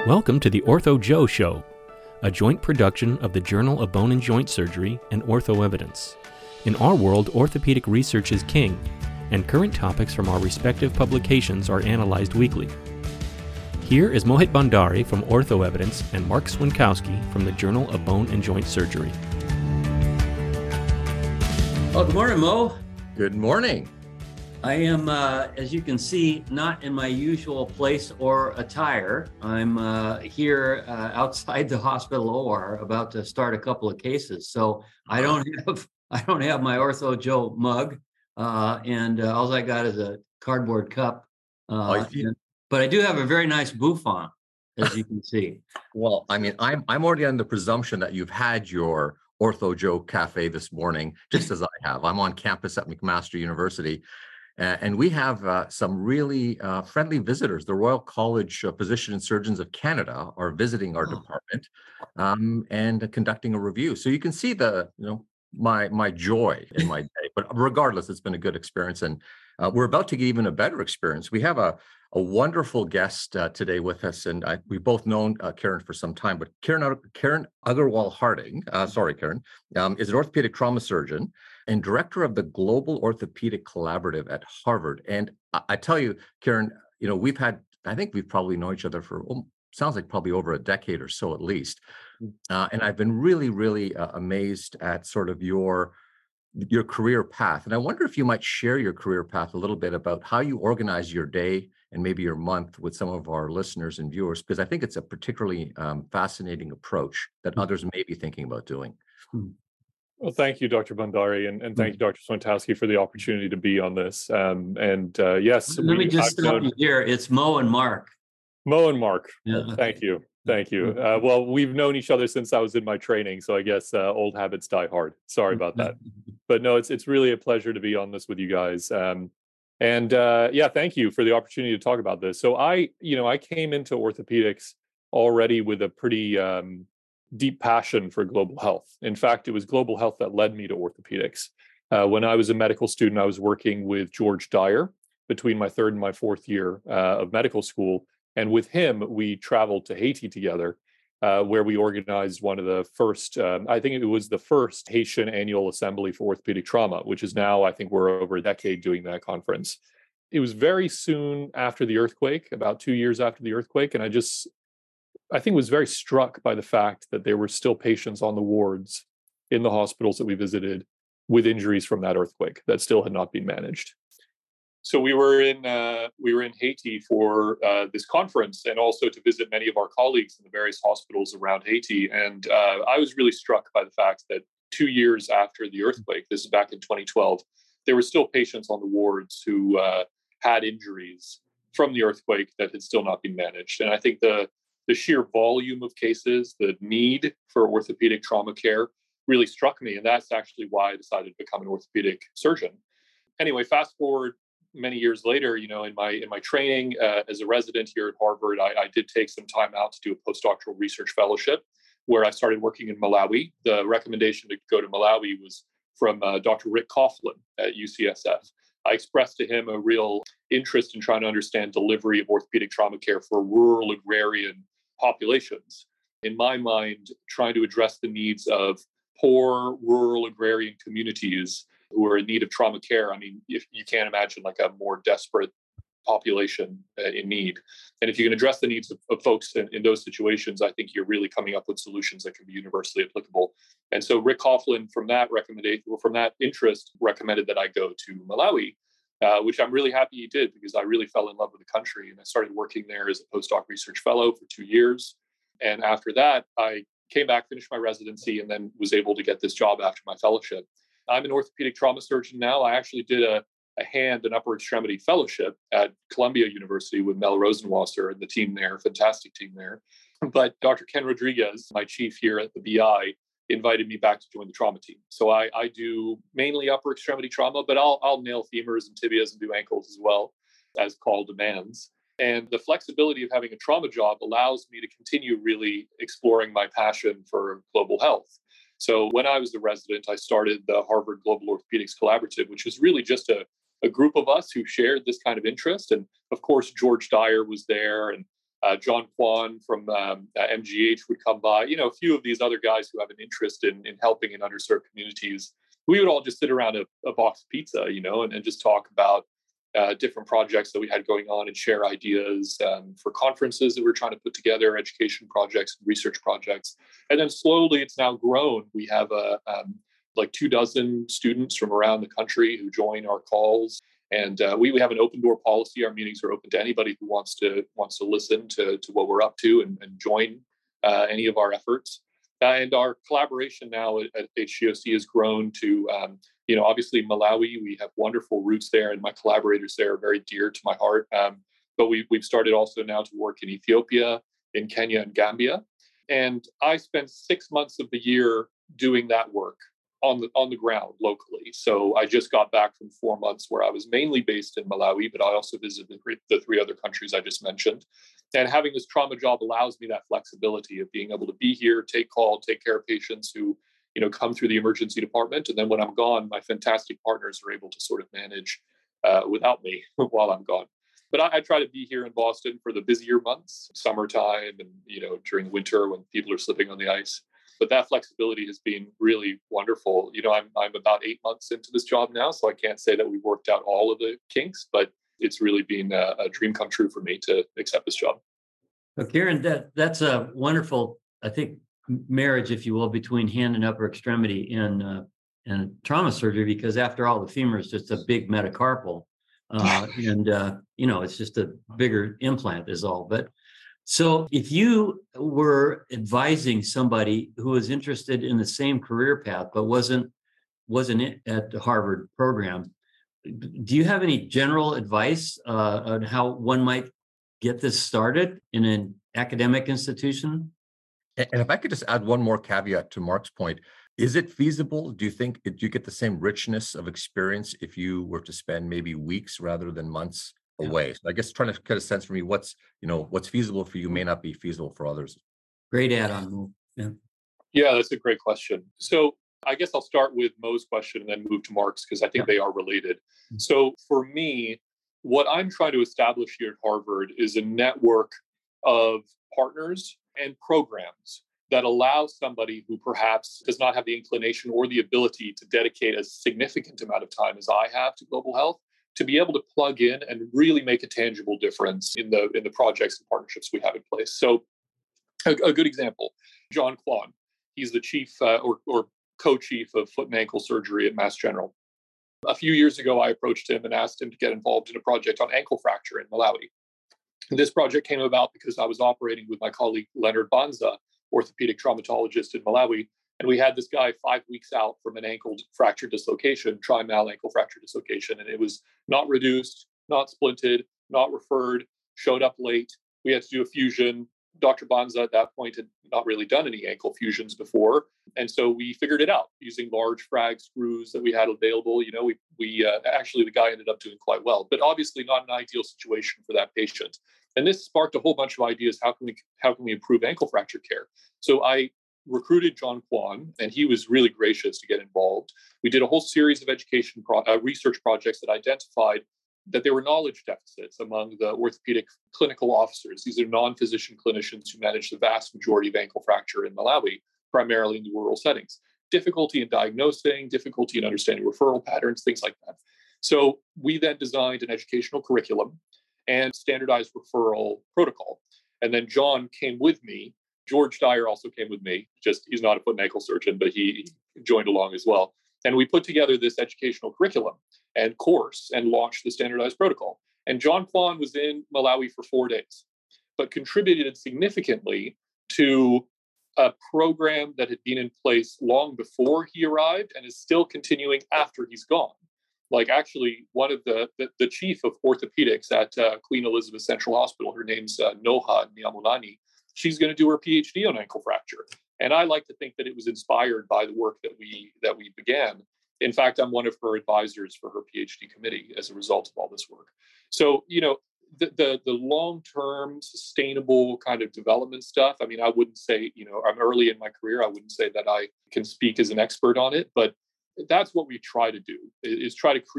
Welcome to the Ortho Joe Show, a joint production of the Journal of Bone and Joint Surgery and Ortho Evidence. In our world, orthopedic research is king, and current topics from our respective publications are analyzed weekly. Here is Mohit Bhandari from Ortho Evidence and Mark Swinkowski from the Journal of Bone and Joint Surgery. Well, good morning, Mo. Good morning. I am, as you can see, not in my usual place or attire. I'm here outside the hospital OR, about to start a couple of cases. So I don't have my Ortho Joe mug, and all I got is a cardboard cup. But I do have a very nice bouffant, as you can see. Well, I mean, I'm already on the presumption that you've had your Ortho Joe Cafe this morning, just as I have. I'm on campus at McMaster University. And we have some really friendly visitors. The Royal College of Physicians and Surgeons of Canada are visiting our department and conducting a review. So you can see my joy in my day. But regardless, it's been a good experience, and we're about to get even a better experience. We have a wonderful guest today with us, and we've both known Karen for some time. But Karen Agarwal Harding, Karen, is an orthopedic trauma surgeon and director of the Global Orthopedic Collaborative at Harvard. And I tell you, Karen, I think we've probably known each other for, sounds like probably over a decade or so at least. And I've been really, really amazed at sort of your career path. And I wonder if you might share your career path a little bit about how you organize your day and maybe your month with some of our listeners and viewers, because I think it's a particularly fascinating approach that others may be thinking about doing. Well, thank you, Dr. Bhandari, and thank you, Dr. Swinkowski, for the opportunity to be on this. Yes, let me just stop you here. It's Mo and Mark. Mo and Mark. Yeah. Thank you. Well, we've known each other since I was in my training, so I guess old habits die hard. Sorry about that. But no, it's really a pleasure to be on this with you guys. Thank you for the opportunity to talk about this. So I came into orthopedics already with a pretty deep passion for global health. In fact, it was global health that led me to orthopedics. When I was a medical student, I was working with George Dyer between my third and my fourth year of medical school. And with him, we traveled to Haiti together, where we organized one of the first, I think it was the first Haitian annual assembly for orthopedic trauma, which is now, I think we're over a decade doing that conference. It was very soon after the earthquake, about 2 years after the earthquake. And I think was very struck by the fact that there were still patients on the wards in the hospitals that we visited with injuries from that earthquake that still had not been managed. So we were in Haiti for this conference, and also to visit many of our colleagues in the various hospitals around Haiti. And I was really struck by the fact that 2 years after the earthquake, this is back in 2012, there were still patients on the wards who had injuries from the earthquake that had still not been managed. And I think the sheer volume of cases, the need for orthopedic trauma care really struck me. And that's actually why I decided to become an orthopedic surgeon. Anyway, fast forward many years later, in my training as a resident here at Harvard, I did take some time out to do a postdoctoral research fellowship where I started working in Malawi. The recommendation to go to Malawi was from Dr. Rick Coughlin at UCSF. I expressed to him a real interest in trying to understand delivery of orthopedic trauma care for rural agrarian populations. In my mind, trying to address the needs of poor rural agrarian communities who are in need of trauma care. I mean, if you can't imagine like a more desperate population in need. And if you can address the needs of folks in those situations, I think you're really coming up with solutions that can be universally applicable. And so Rick Coughlin, from that interest, recommended that I go to Malawi, which I'm really happy he did, because I really fell in love with the country. And I started working there as a postdoc research fellow for 2 years. And after that, I came back, finished my residency, and then was able to get this job after my fellowship. I'm an orthopedic trauma surgeon now. I actually did a hand and upper extremity fellowship at Columbia University with Mel Rosenwasser and the team there, fantastic team there. But Dr. Ken Rodriguez, my chief here at the BI, invited me back to join the trauma team. So I do mainly upper extremity trauma, but I'll nail femurs and tibias and do ankles as well, as call demands. And the flexibility of having a trauma job allows me to continue really exploring my passion for global health. So when I was a resident, I started the Harvard Global Orthopedics Collaborative, which was really just a group of us who shared this kind of interest. And of course, George Dyer was there, and John Kwan from MGH would come by. A few of these other guys who have an interest in helping in underserved communities. We would all just sit around a box of pizza, and just talk about different projects that we had going on and share ideas for conferences that we're trying to put together, education projects, research projects. And then slowly it's now grown. We have like 24 students from around the country who join our calls. And we have an open door policy. Our meetings are open to anybody who wants to listen to what we're up to and join any of our efforts. And our collaboration now at HGOC has grown to, obviously Malawi. We have wonderful roots there, and my collaborators there are very dear to my heart. But we've started also now to work in Ethiopia, in Kenya, and Gambia. And I spend 6 months of the year doing that work on the ground locally. So I just got back from 4 months where I was mainly based in Malawi, but I also visited the 3 other countries I just mentioned. And having this trauma job allows me that flexibility of being able to be here, take care of patients who, come through the emergency department. And then when I'm gone, my fantastic partners are able to sort of manage without me while I'm gone. But I try to be here in Boston for the busier months, summertime, and, during winter when people are slipping on the ice. But that flexibility has been really wonderful. I'm about 8 months into this job now, so I can't say that we've worked out all of the kinks, but it's really been a dream come true for me to accept this job. Well, Kieran, that's a wonderful, I think, marriage, if you will, between hand and upper extremity and trauma surgery, because after all, the femur is just a big metacarpal, it's just a bigger implant is all. But so if you were advising somebody who was interested in the same career path but wasn't at the Harvard program, do you have any general advice on how one might get this started in an academic institution? And if I could just add one more caveat to Mark's point, is it feasible? Do you get the same richness of experience if you were to spend maybe weeks rather than months away? So I guess trying to get a sense for me, what's feasible for you may not be feasible for others. Great add-on. Yeah, that's a great question. So I guess I'll start with Mo's question and then move to Mark's, because I think they are related. So for me, what I'm trying to establish here at Harvard is a network of partners and programs that allow somebody who perhaps does not have the inclination or the ability to dedicate a significant amount of time as I have to global health to be able to plug in and really make a tangible difference in the projects and partnerships we have in place. So a good example, John Kwan. He's the chief or co-chief of foot and ankle surgery at Mass General. A few years ago, I approached him and asked him to get involved in a project on ankle fracture in Malawi. And this project came about because I was operating with my colleague Leonard Banza, orthopedic traumatologist in Malawi. And we had this guy 5 weeks out from an ankle fracture dislocation, trimal ankle fracture dislocation. And it was not reduced, not splinted, not referred, showed up late. We had to do a fusion. Dr. Banza at that point had not really done any ankle fusions before. And so we figured it out using large frag screws that we had available. We actually, the guy ended up doing quite well, but obviously not an ideal situation for that patient. And this sparked a whole bunch of ideas. How can we improve ankle fracture care? So I recruited John Kwan, and he was really gracious to get involved. We did a whole series of research projects that identified that there were knowledge deficits among the orthopedic clinical officers. These are non-physician clinicians who manage the vast majority of ankle fracture in Malawi, primarily in the rural settings. Difficulty in diagnosing, difficulty in understanding referral patterns, things like that. So we then designed an educational curriculum and standardized referral protocol. And then John came with me. George Dyer also came with me. He's not a foot and ankle surgeon, but he joined along as well. And we put together this educational curriculum and course and launched the standardized protocol. And John Kwan was in Malawi for 4 days, but contributed significantly to a program that had been in place long before he arrived and is still continuing after he's gone. Like actually one of the chief of orthopedics at Queen Elizabeth Central Hospital, her name's Noha Nyamunani. She's going to do her PhD on ankle fracture. And I like to think that it was inspired by the work that we began. In fact, I'm one of her advisors for her PhD committee as a result of all this work. So, the long-term sustainable kind of development stuff, I mean, I wouldn't say, I'm early in my career. I wouldn't say that I can speak as an expert on it, but that's what we try to do is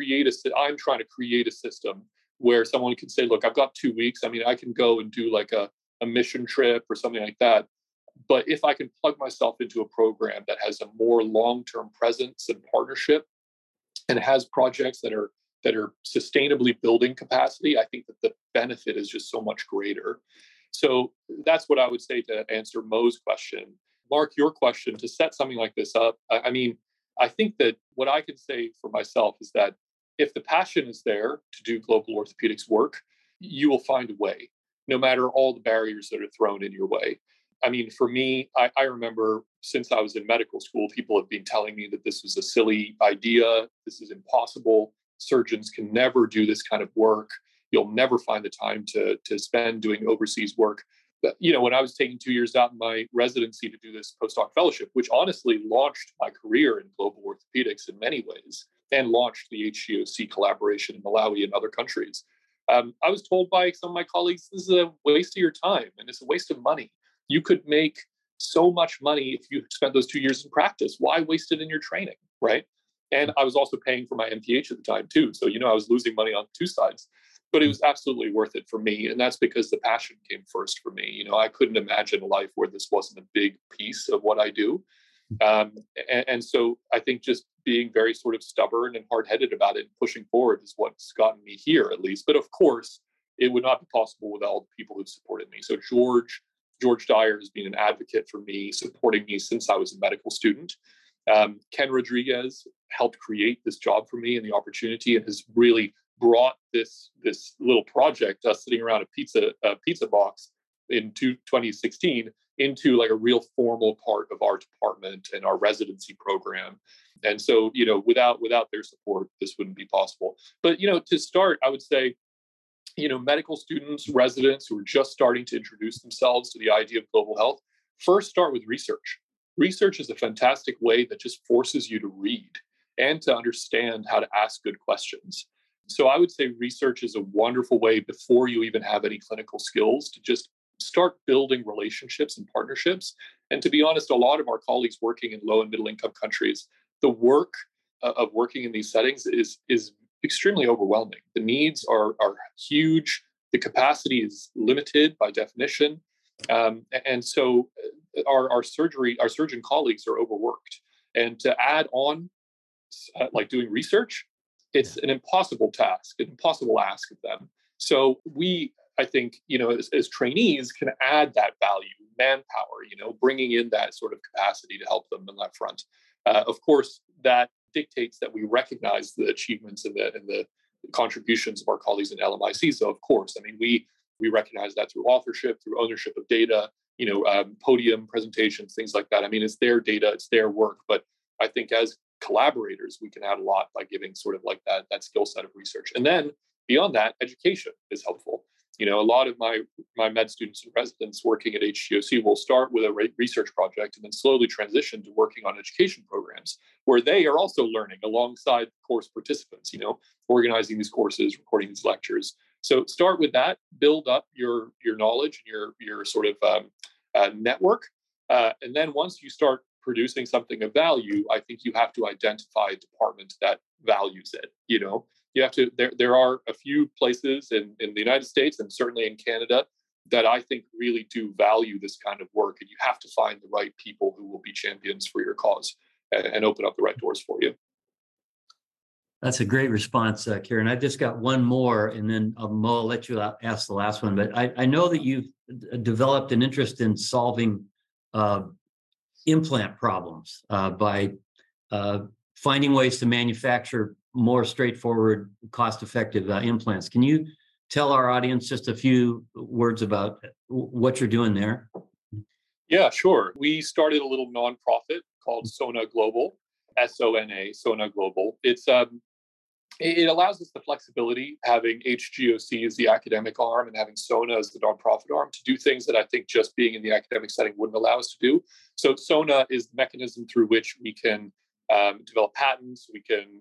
I'm trying to create a system where someone can say, look, I've got 2 weeks. I mean, I can go and do like a a mission trip or something like that. But if I can plug myself into a program that has a more long-term presence and partnership and has projects that are sustainably building capacity, I think that the benefit is just so much greater. So that's what I would say to answer Mo's question. Mark, your question, to set something like this up, I mean, I think that what I can say for myself is that if the passion is there to do global orthopedics work, you will find a way, no matter all the barriers that are thrown in your way. I mean, for me, I remember since I was in medical school, people have been telling me that this was a silly idea. This is impossible. Surgeons can never do this kind of work. You'll never find the time to spend doing overseas work. But, when I was taking 2 years out in my residency to do this postdoc fellowship, which honestly launched my career in global orthopedics in many ways and launched the HGOC collaboration in Malawi and other countries, I was told by some of my colleagues, this is a waste of your time and it's a waste of money. You could make so much money if you spent those 2 years in practice. Why waste it in your training, right? And I was also paying for my MPH at the time too. So, I was losing money on two sides, but it was absolutely worth it for me. And that's because the passion came first for me. I couldn't imagine a life where this wasn't a big piece of what I do. And so I think just being very sort of stubborn and hard-headed about it and pushing forward is what's gotten me here, at least. But of course, it would not be possible without all the people who supported me. So George Dyer has been an advocate for me, supporting me since I was a medical student. Ken Rodriguez helped create this job for me and the opportunity, and has really brought this little project, us sitting around a pizza box in 2016, into like a real formal part of our department and our residency program. And so, without their support, this wouldn't be possible. But, to start, I would say, medical students, residents who are just starting to introduce themselves to the idea of global health, first start with research. Research is a fantastic way that just forces you to read and to understand how to ask good questions. So I would say research is a wonderful way, before you even have any clinical skills, to just start building relationships and partnerships. And to be honest, a lot of our colleagues working in low and middle income countries, the work of working in these settings is extremely overwhelming. The needs are huge. The capacity is limited by definition. And so our surgeon colleagues are overworked. And to add on, like doing research, it's an impossible task, an impossible ask of them. So I think, as trainees can add that value, manpower, bringing in that sort of capacity to help them on that front. Of course, that dictates that we recognize the achievements and the contributions of our colleagues in LMIC. So, of course, I mean, we recognize that through authorship, through ownership of data, podium presentations, things like that. I mean, it's their data, it's their work, but I think as collaborators, we can add a lot by giving sort of like that skill set of research. And then beyond that, education is helpful. A lot of my med students and residents working at HGOC will start with a research project and then slowly transition to working on education programs where they are also learning alongside course participants, organizing these courses, recording these lectures. So start with that, build up your knowledge and your sort of network. And then once you start producing something of value, I think you have to identify a department that values it. You have to, there are a few places in the United States and certainly in Canada that I think really do value this kind of work. And you have to find the right people who will be champions for your cause and open up the right doors for you. That's a great response, Kieran. I've just got one more, and then Mo, I'll let you ask the last one. But I know that you've developed an interest in solving implant problems by finding ways to manufacture more straightforward, cost-effective implants. Can you tell our audience just a few words about what you're doing there? Yeah, sure. We started a little nonprofit called Sona Global, SONA, Sona Global. It allows us the flexibility, having HGOC as the academic arm and having Sona as the nonprofit arm, to do things that I think just being in the academic setting wouldn't allow us to do. So Sona is the mechanism through which we can develop patents, we can,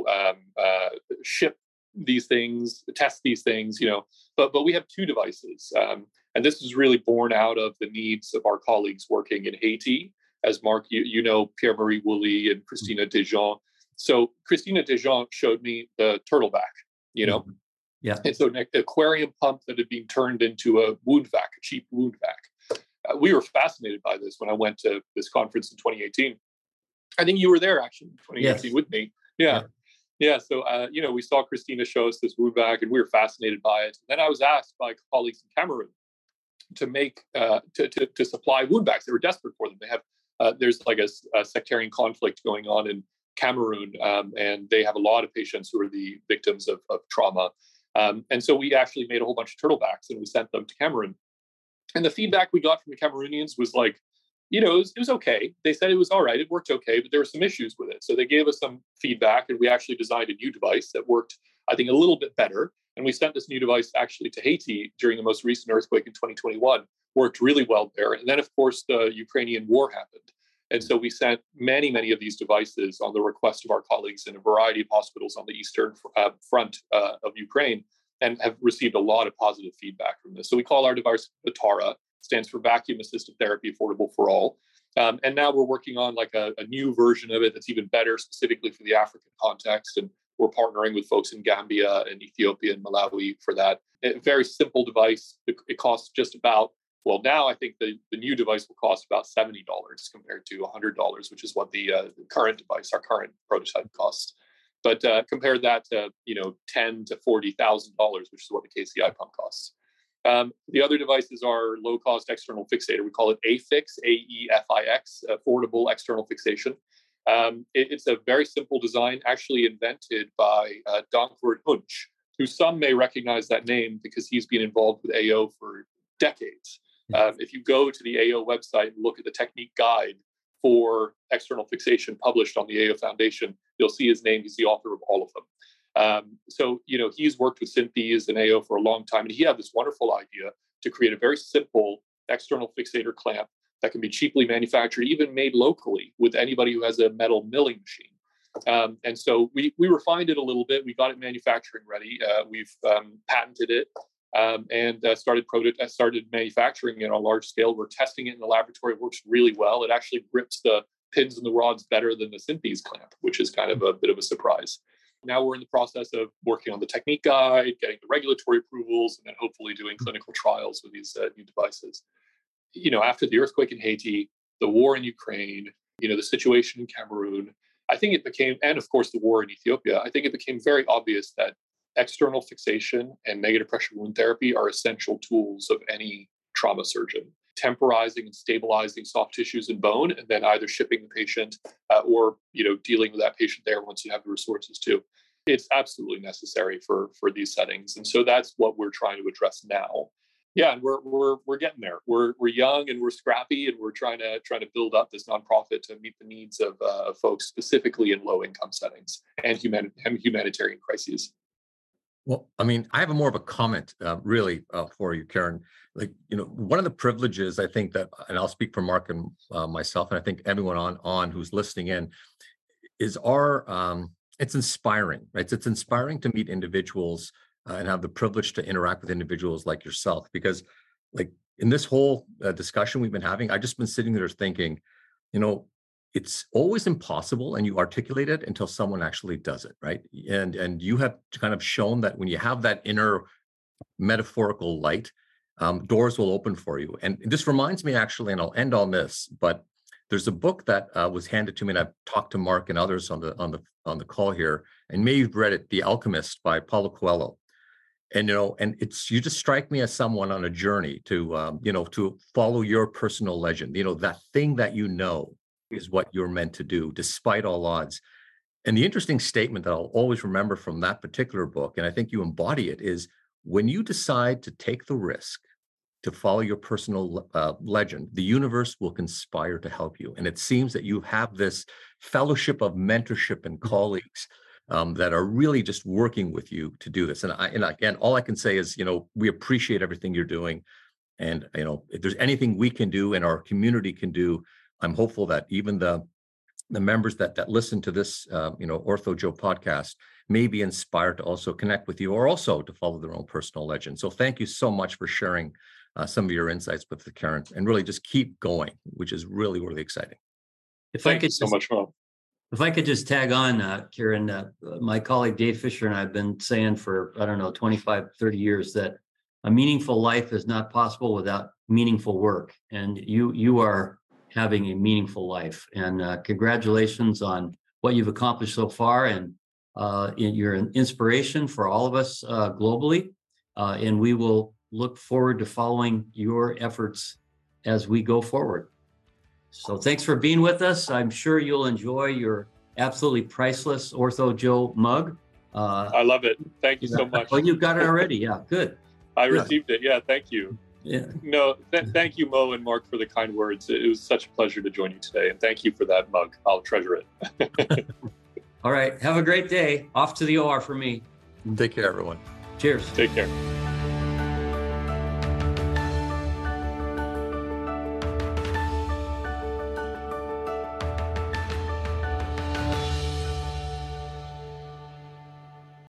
ship these things, test these things, but we have two devices. And this is really born out of the needs of our colleagues working in Haiti. As Mark, Pierre-Marie Woolley and Christina Dejean. So Christina Dejean showed me the turtleback, Yeah. And so an aquarium pump that had been turned into a wound vac, a cheap wound vac. We were fascinated by this when I went to this conference in 2018. I think you were there actually in 2018 with me. Yeah. So, we saw Christina show us this wound vac and we were fascinated by it. And then I was asked by colleagues in Cameroon to make, to supply wound vacs. They were desperate for them. They have, there's like a sectarian conflict going on in Cameroon, and they have a lot of patients who are the victims of trauma. And so we actually made a whole bunch of turtle vacs and we sent them to Cameroon. And the feedback we got from the Cameroonians was like, it was okay. They said it was all right. It worked okay, but there were some issues with it. So they gave us some feedback and we actually designed a new device that worked, I think, a little bit better. And we sent this new device actually to Haiti during the most recent earthquake in 2021. Worked really well there. And then, of course, the Ukrainian war happened. And so we sent many, many of these devices on the request of our colleagues in a variety of hospitals on the eastern front of Ukraine and have received a lot of positive feedback from this. So we call our device VATARA, stands for Vacuum Assisted Therapy Affordable for All. And now we're working on like a new version of it that's even better specifically for the African context. And we're partnering with folks in Gambia and Ethiopia and Malawi for that. A very simple device. It costs just about, well, now I think the new device will cost about $70 compared to $100, which is what the current device, our current prototype costs. But compare that to, $10,000 to $40,000, which is what the KCI pump costs. The other devices are low-cost external fixator. We call it AFIX, AEFIX, affordable external fixation. It's a very simple design, actually invented by Dankwart Hunch, who some may recognize that name because he's been involved with AO for decades. If you go to the AO website and look at the technique guide for external fixation published on the AO Foundation, you'll see his name. He's the author of all of them. So he's worked with Synthes and AO for a long time, and he had this wonderful idea to create a very simple external fixator clamp that can be cheaply manufactured, even made locally with anybody who has a metal milling machine. And so we refined it a little bit. We got it manufacturing ready. We've patented it and started manufacturing it on a large scale. We're testing it in the laboratory. It works really well. It actually grips the pins and the rods better than the Synthes clamp, which is kind of a bit of a surprise. Now we're in the process of working on the technique guide, getting the regulatory approvals, and then hopefully doing clinical trials with these new devices. After the earthquake in Haiti, the war in Ukraine, the situation in Cameroon, I think it became, and of course the war in Ethiopia, I think it became very obvious that external fixation and negative pressure wound therapy are essential tools of any trauma surgeon. Temporizing and stabilizing soft tissues and bone, and then either shipping the patient or dealing with that patient there once you have the resources to. It's absolutely necessary for these settings, and so that's what we're trying to address now. Yeah, and we're getting there. We're young and we're scrappy, and we're trying to build up this nonprofit to meet the needs of folks specifically in low income settings and humanitarian crises. Well, I mean, I have more of a comment, really, for you, Karen. Like, one of the privileges I think that, and I'll speak for Mark and myself, and I think everyone on who's listening in, is it's inspiring, right? It's inspiring to meet individuals and have the privilege to interact with individuals like yourself, because, like, in this whole discussion we've been having, I've just been sitting there thinking, it's always impossible, and you articulate it until someone actually does it, right? And you have kind of shown that when you have that inner metaphorical light, doors will open for you. And this reminds me, actually, and I'll end on this, but there's a book that was handed to me, and I've talked to Mark and others on the call here, and maybe you've read it, The Alchemist by Paulo Coelho. And it's, you just strike me as someone on a journey to to follow your personal legend. That thing that is what you're meant to do, despite all odds. And the interesting statement that I'll always remember from that particular book, and I think you embody it, is when you decide to take the risk to follow your personal legend, the universe will conspire to help you. And it seems that you have this fellowship of mentorship and colleagues that are really just working with you to do this. And again, all I can say is, we appreciate everything you're doing. And, if there's anything we can do and our community can do, I'm hopeful that even the members that listen to this, Ortho Joe podcast may be inspired to also connect with you, or also to follow their own personal legend. So thank you so much for sharing some of your insights with the Karen, and really just keep going, which is really, really exciting. If I Thank you could so much, Mo. If I could just tag on, Kieran, my colleague Dave Fisher and I have been saying for, 25, 30 years that a meaningful life is not possible without meaningful work. And you are having a meaningful life. And congratulations on what you've accomplished so far. And you're an inspiration for all of us globally. And we will look forward to following your efforts as we go forward. So thanks for being with us. I'm sure you'll enjoy your absolutely priceless Ortho Joe mug. I love it. Thank you so much. Oh, you've got it already. Yeah, good. I received it. Yeah, thank you. Yeah. No, thank you, Mo and Mark, for the kind words. It was such a pleasure to join you today. And thank you for that mug. I'll treasure it. All right. Have a great day. Off to the OR for me. Take care, everyone. Cheers. Take care.